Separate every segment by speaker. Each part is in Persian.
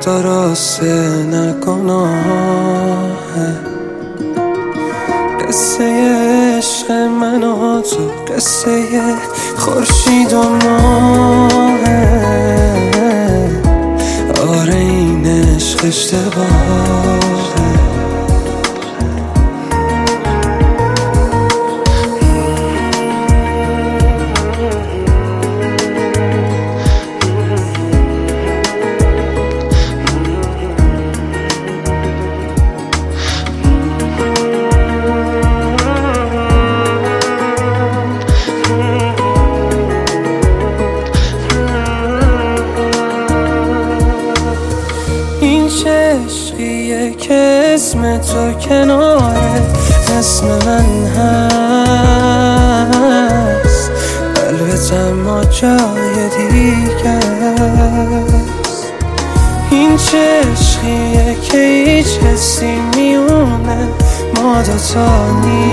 Speaker 1: درسته نگناهه، قصه عشق من و تو قصه خورشید و ماهه. آره این عشق اشتباهه. چه عشقیه که اسم تو کناره اسم من هست، قلبت اما جای دیگه است. این چه عشقیه که هیچ حسی میونه ما دوتا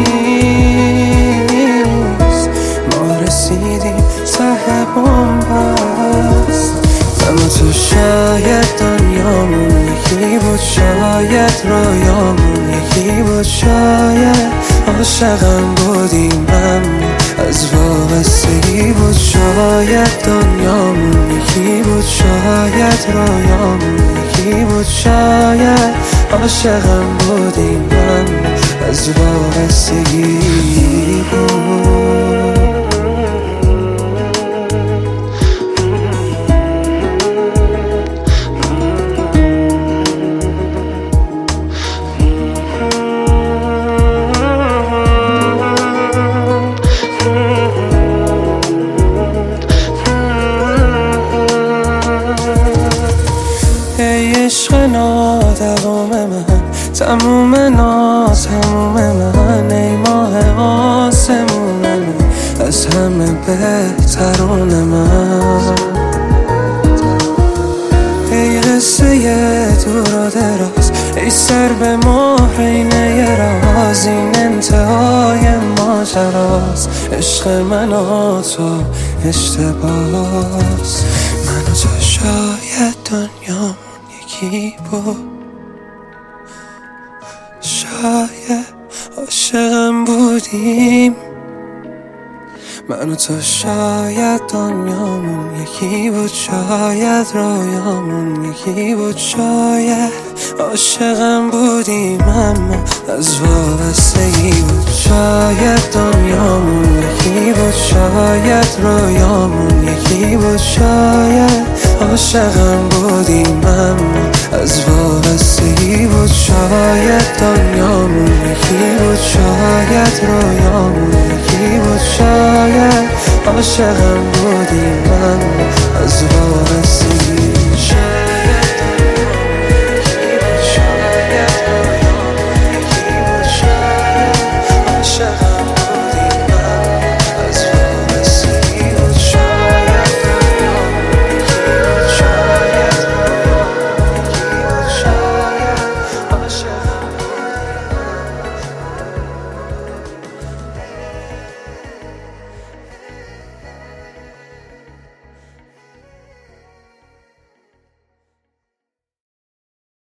Speaker 1: نیست، ما رسیدیم ته بن‌بست. من و تو شاید دنیامون یکی بود، شاید رویامون یکی بود، شاید عاشقم بودیم اما از وابستگی بود. شاید دنیامون یکی بود، شاید رویامون یکی بود، شاید عاشقم بودیم اما از وابستگی بود. عشق نادوام من، تموم ناتموم من، ای ماه آسمون من، از همه بهترون من. ای قصه دور و دراز، ای سر به مهرینه راز، این انتهای ماجراست. عشق من و تو اشتباس، من و تو شاید دنیامون یکی بود، شاید عاشقم بودیم. من و تو شاید دنیامون یکی بود، شاید رویامون یکی بود، شاید عاشقم بودیم اما از وابستگی بود. شاید دنیامون یکی بود، شاید رویامون یکی بود، شاید عاشقم بودیم اما از وابستگی بود. شاید دنیامون یکی بود، شاید رویامون یکی بود، شاید عاشقم بودیم اما از وابستگی